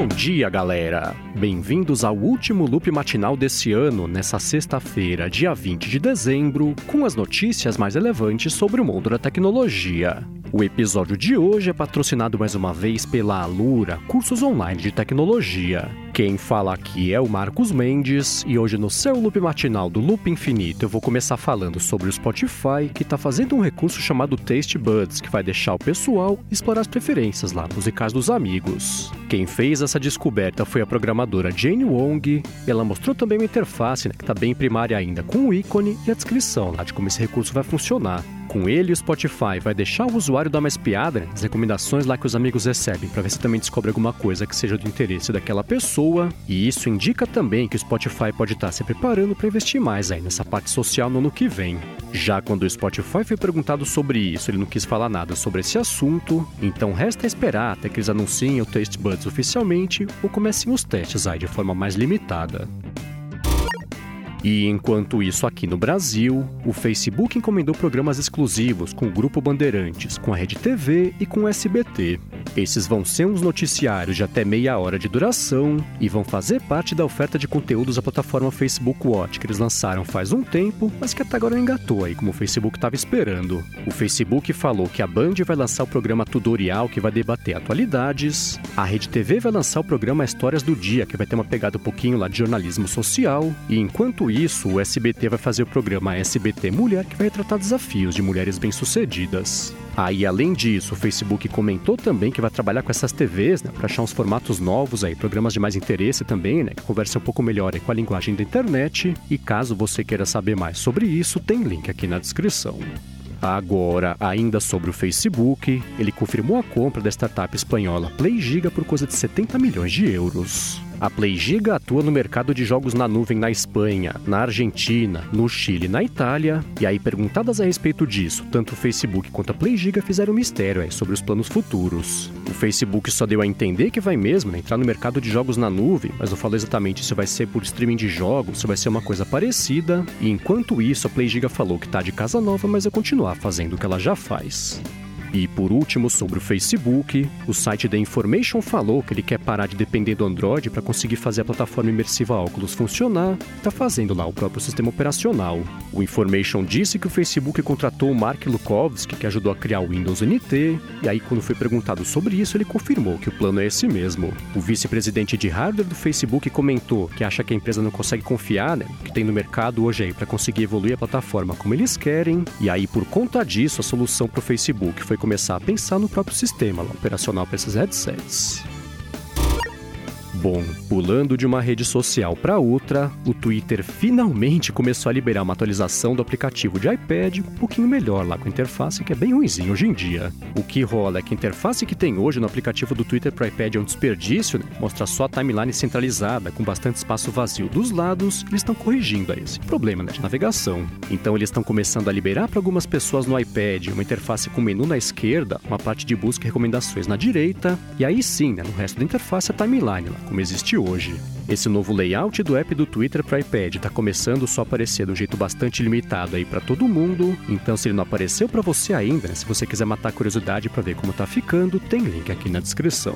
Bom dia, galera! Bem-vindos ao último loop matinal desse ano, nessa sexta-feira, dia 20 de dezembro, com as notícias mais relevantes sobre o mundo da tecnologia. O episódio de hoje é patrocinado mais uma vez pela Alura, cursos online de tecnologia. Quem fala aqui é o Marcos Mendes, e hoje no seu loop matinal do Loop Infinito eu vou começar falando sobre o Spotify, que está fazendo um recurso chamado Taste Buds, que vai deixar o pessoal explorar as preferências lá musicais dos amigos. Quem fez essa descoberta foi a programadora Jane Wong, e ela mostrou também uma interface, que está bem primária ainda, com o ícone e a descrição lá de como esse recurso vai funcionar. Com ele, o Spotify vai deixar o usuário dar uma espiada nas recomendações lá que os amigos recebem, para ver se também descobre alguma coisa que seja do interesse daquela pessoa, e isso indica também que o Spotify pode estar se preparando para investir mais aí nessa parte social no ano que vem. Já quando o Spotify foi perguntado sobre isso, ele não quis falar nada sobre esse assunto, então resta esperar até que eles anunciem o Taste Buds oficialmente ou comecem os testes aí de forma mais limitada. E enquanto isso, aqui no Brasil, o Facebook encomendou programas exclusivos com o Grupo Bandeirantes, com a Rede TV e com o SBT. Esses vão ser uns noticiários de até meia hora de duração e vão fazer parte da oferta de conteúdos da plataforma Facebook Watch, que eles lançaram faz um tempo, mas que até agora não engatou aí, como o Facebook estava esperando. O Facebook falou que a Band vai lançar o programa Tutorial, que vai debater atualidades, a Rede TV vai lançar o programa Histórias do Dia, que vai ter uma pegada um pouquinho lá de jornalismo social, e enquanto isso, o SBT vai fazer o programa SBT Mulher, que vai retratar desafios de mulheres bem-sucedidas. Aí, além disso, o Facebook comentou também que vai trabalhar com essas TVs, para achar uns formatos novos aí, programas de mais interesse também, que conversem um pouco melhor aí com a linguagem da internet. E caso você queira saber mais sobre isso, tem link aqui na descrição. Agora, ainda sobre o Facebook, ele confirmou a compra da startup espanhola PlayGiga por coisa de 70 milhões de euros. A PlayGiga atua no mercado de jogos na nuvem na Espanha, na Argentina, no Chile e na Itália. E aí, perguntadas a respeito disso, tanto o Facebook quanto a PlayGiga fizeram um mistério sobre os planos futuros. O Facebook só deu a entender que vai mesmo entrar no mercado de jogos na nuvem, mas não falou exatamente se vai ser por streaming de jogos, se vai ser uma coisa parecida. E enquanto isso, a PlayGiga falou que tá de casa nova, mas vai continuar fazendo o que ela já faz. E por último, sobre o Facebook, o site The Information falou que ele quer parar de depender do Android para conseguir fazer a plataforma imersiva Oculus funcionar, e está fazendo lá o próprio sistema operacional. O Information disse que o Facebook contratou o Mark Lukovsky, que ajudou a criar o Windows NT, e aí quando foi perguntado sobre isso, ele confirmou que o plano é esse mesmo. O vice-presidente de hardware do Facebook comentou que acha que a empresa não consegue confiar no que tem no mercado hoje aí para conseguir evoluir a plataforma como eles querem, e aí por conta disso a solução para o Facebook foi começar a pensar no próprio sistema operacional para esses headsets. Bom, pulando de uma rede social para outra, o Twitter finalmente começou a liberar uma atualização do aplicativo de iPad um pouquinho melhor lá com a interface, que é bem ruimzinho hoje em dia. O que rola é que a interface que tem hoje no aplicativo do Twitter para iPad é um desperdício, mostra só a timeline centralizada, com bastante espaço vazio dos lados. Eles estão corrigindo esse problema de navegação. Então eles estão começando a liberar para algumas pessoas no iPad uma interface com menu na esquerda, uma parte de busca e recomendações na direita, e aí sim, no resto da interface a timeline como existe hoje. Esse novo layout do app do Twitter para iPad está começando só a aparecer de um jeito bastante limitado aí para todo mundo, então se ele não apareceu para você ainda, se você quiser matar a curiosidade para ver como tá ficando, tem link aqui na descrição.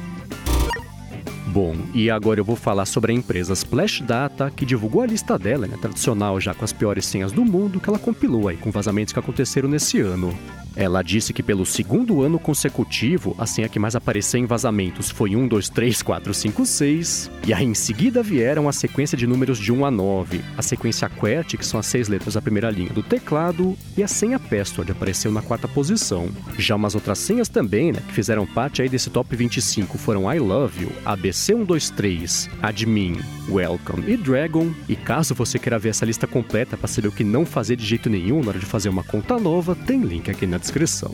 Bom, e agora eu vou falar sobre a empresa Splash Data, que divulgou a lista dela, tradicional já com as piores senhas do mundo, que ela compilou aí com vazamentos que aconteceram nesse ano. Ela disse que pelo segundo ano consecutivo, a senha que mais apareceu em vazamentos foi 1, 2, 3, 4, 5, 6, e aí em seguida vieram a sequência de números de 1 a 9, a sequência QWERTY, que são as 6 letras da primeira linha do teclado, e a senha password apareceu na 4ª posição. Já umas outras senhas também, que fizeram parte aí desse top 25 foram I Love You, ABC123, Admin, Welcome e Dragon, e caso você queira ver essa lista completa para saber o que não fazer de jeito nenhum na hora de fazer uma conta nova, tem link aqui na descrição.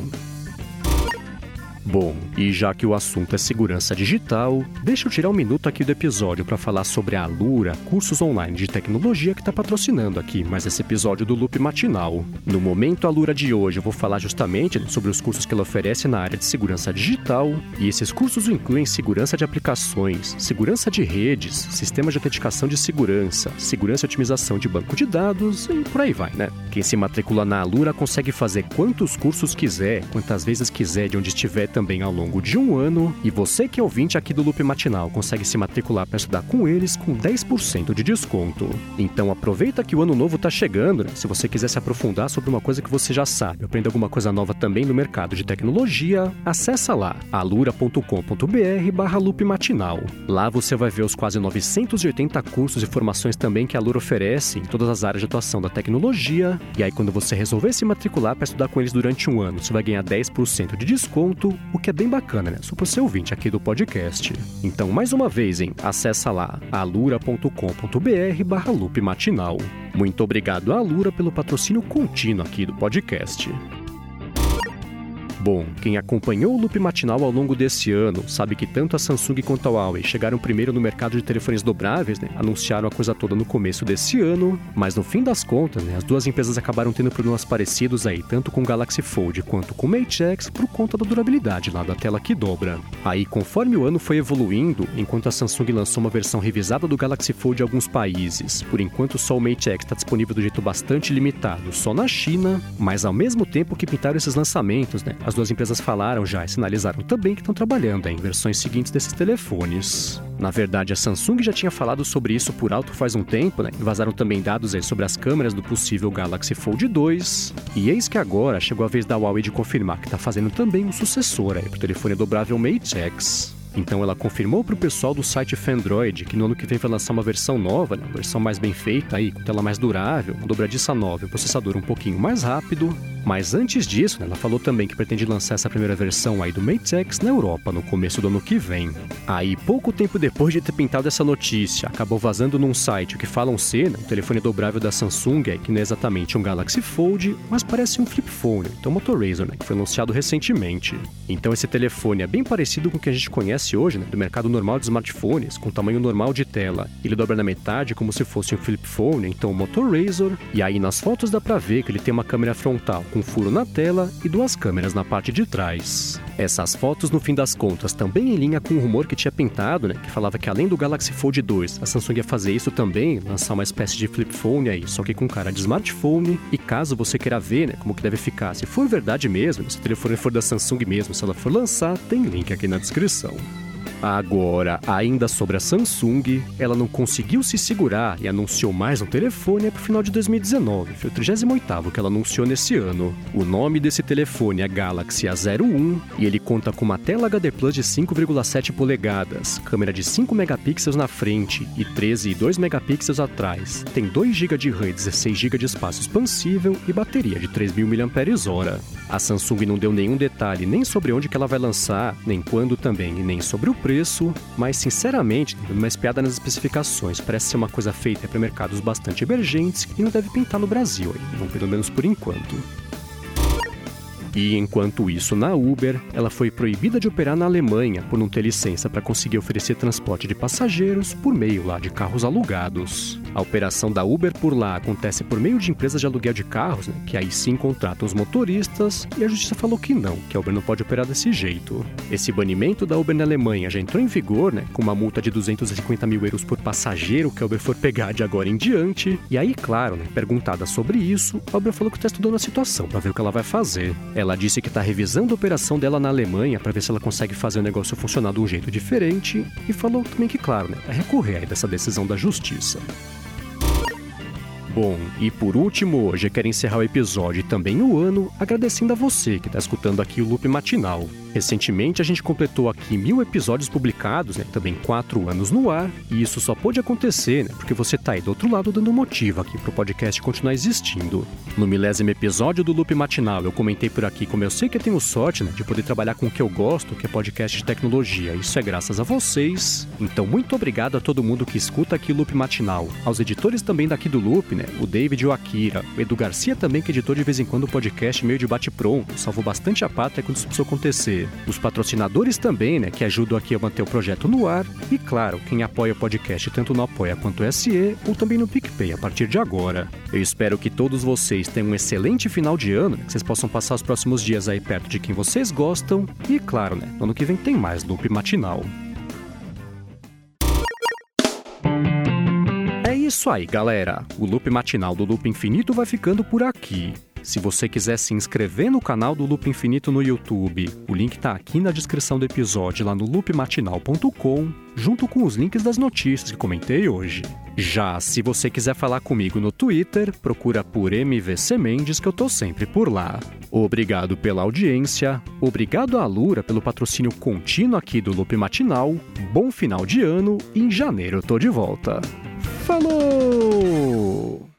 Bom, e já que o assunto é segurança digital, deixa eu tirar um minuto aqui do episódio para falar sobre a Alura, cursos online de tecnologia que está patrocinando aqui mais esse episódio do Loop Matinal. No Momento Alura de hoje eu vou falar justamente sobre os cursos que ela oferece na área de segurança digital, e esses cursos incluem segurança de aplicações, segurança de redes, sistemas de autenticação de segurança, segurança e otimização de banco de dados e por aí vai, Quem se matricula na Alura consegue fazer quantos cursos quiser, quantas vezes quiser, de onde estiver também ao longo de um ano, e você que é ouvinte aqui do Loop Matinal consegue se matricular para estudar com eles com 10% de desconto. Então aproveita que o ano novo tá chegando, né? Se você quiser se aprofundar sobre uma coisa que você já sabe, aprender alguma coisa nova também no mercado de tecnologia, acessa lá alura.com.br/loopmatinal. Lá você vai ver os quase 980 cursos e formações também que a Alura oferece em todas as áreas de atuação da tecnologia, e aí quando você resolver se matricular para estudar com eles durante um ano, você vai ganhar 10% de desconto, o que é bem bacana, né? Só para você ouvinte aqui do podcast. Então, mais uma vez, acessa lá alura.com.br/loopmatinal. Muito obrigado à Alura pelo patrocínio contínuo aqui do podcast. Bom, quem acompanhou o Loop Matinal ao longo desse ano sabe que tanto a Samsung quanto a Huawei chegaram primeiro no mercado de telefones dobráveis, né? Anunciaram a coisa toda no começo desse ano, mas no fim das contas, né, as duas empresas acabaram tendo problemas parecidos aí, tanto com o Galaxy Fold quanto com o Mate X, por conta da durabilidade lá da tela que dobra. Aí, conforme o ano foi evoluindo, enquanto a Samsung lançou uma versão revisada do Galaxy Fold em alguns países, por enquanto só o Mate X está disponível do jeito bastante limitado, só na China, mas ao mesmo tempo que pintaram esses lançamentos, né, as duas empresas falaram já e sinalizaram também que estão trabalhando em versões seguintes desses telefones. Na verdade, a Samsung já tinha falado sobre isso por alto faz um tempo, né? E vazaram também dados aí sobre as câmeras do possível Galaxy Fold 2. E eis que agora chegou a vez da Huawei de confirmar que está fazendo também um sucessor aí pro telefone dobrável Mate X. Então ela confirmou para o pessoal do site Fandroid que no ano que vem vai lançar uma versão nova, né? Uma versão mais bem feita, aí, com tela mais durável, uma dobradiça nova e um processador um pouquinho mais rápido. Mas antes disso, né, ela falou também que pretende lançar essa primeira versão aí do Mate X na Europa no começo do ano que vem. Aí, pouco tempo depois de ter pintado essa notícia, acabou vazando num site o que falam ser, né, um telefone dobrável da Samsung, aí, que não é exatamente um Galaxy Fold, mas parece um flip phone, então um Moto Razr, né, que foi anunciado recentemente. Então esse telefone é bem parecido com o que a gente conhece hoje, né, do mercado normal de smartphones, com tamanho normal de tela. Ele dobra na metade como se fosse um flip phone, então um Moto Razr, e aí nas fotos dá pra ver que ele tem uma câmera frontal com furo na tela e duas câmeras na parte de trás. Essas fotos, no fim das contas, também em linha com o rumor que tinha pintado, né, que falava que além do Galaxy Fold 2, a Samsung ia fazer isso também, lançar uma espécie de flip phone aí, só que com cara de smartphone. E caso você queira ver, né, como que deve ficar, se for verdade mesmo, se o telefone for da Samsung mesmo, se ela for lançar, tem link aqui na descrição. Agora, ainda sobre a Samsung, ela não conseguiu se segurar e anunciou mais um telefone para o final de 2019. Foi o 38º que ela anunciou nesse ano. O nome desse telefone é Galaxy A01 e ele conta com uma tela HD Plus de 5,7 polegadas, câmera de 5 megapixels na frente e 13,2 megapixels atrás. Tem 2 GB de RAM e 16 GB de espaço expansível e bateria de 3.000 mAh. A Samsung não deu nenhum detalhe nem sobre onde que ela vai lançar, nem quando também, e nem sobre o preço, mas sinceramente, dando uma espiada nas especificações, parece ser uma coisa feita para mercados bastante emergentes e não deve pintar no Brasil, não, pelo menos por enquanto. E enquanto isso, na Uber, ela foi proibida de operar na Alemanha por não ter licença para conseguir oferecer transporte de passageiros por meio lá de carros alugados. A operação da Uber por lá acontece por meio de empresas de aluguel de carros, né, que aí sim contratam os motoristas, e a justiça falou que não, que a Uber não pode operar desse jeito. Esse banimento da Uber na Alemanha já entrou em vigor, né, com uma multa de 250 mil euros por passageiro que a Uber for pegar de agora em diante. E aí, claro, né, perguntada sobre isso, a Uber falou que está estudando a situação para ver o que ela vai fazer. Ela disse que está revisando a operação dela na Alemanha para ver se ela consegue fazer o negócio funcionar de um jeito diferente e falou também que, claro, né, vai recorrer aí dessa decisão da justiça. Bom, e por último, hoje eu quero encerrar o episódio e também o ano agradecendo a você que está escutando aqui o Loop Matinal. Recentemente a gente completou aqui 1000 episódios publicados, né, também 4 anos no ar, e isso só pôde acontecer, né, porque você tá aí do outro lado dando motivo aqui pro podcast continuar existindo. No 1000º episódio do Loop Matinal eu comentei por aqui como eu sei que eu tenho sorte, né, de poder trabalhar com o que eu gosto, que é podcast de tecnologia, isso é graças a vocês. Então muito obrigado a todo mundo que escuta aqui o Loop Matinal, aos editores também daqui do Loop, né, o David e o Akira, o Edu Garcia também que editou de vez em quando o podcast meio de bate-pronto, salvou bastante a pátria quando isso precisou acontecer. Os patrocinadores também, né, que ajudam aqui a manter o projeto no ar. E claro, quem apoia o podcast tanto no Apoia quanto no SE, ou também no PicPay a partir de agora. Eu espero que todos vocês tenham um excelente final de ano, né, que vocês possam passar os próximos dias aí perto de quem vocês gostam. E claro, né, no ano que vem tem mais Loop Matinal. É isso aí, galera. O Loop Matinal do Loop Infinito vai ficando por aqui. Se você quiser se inscrever no canal do Loop Infinito no YouTube, o link está aqui na descrição do episódio lá no loopmatinal.com, junto com os links das notícias que comentei hoje. Já se você quiser falar comigo no Twitter, procura por MVC Mendes que eu tô sempre por lá. Obrigado pela audiência, obrigado à Alura pelo patrocínio contínuo aqui do Loop Matinal, bom final de ano e em janeiro eu tô de volta. Falou!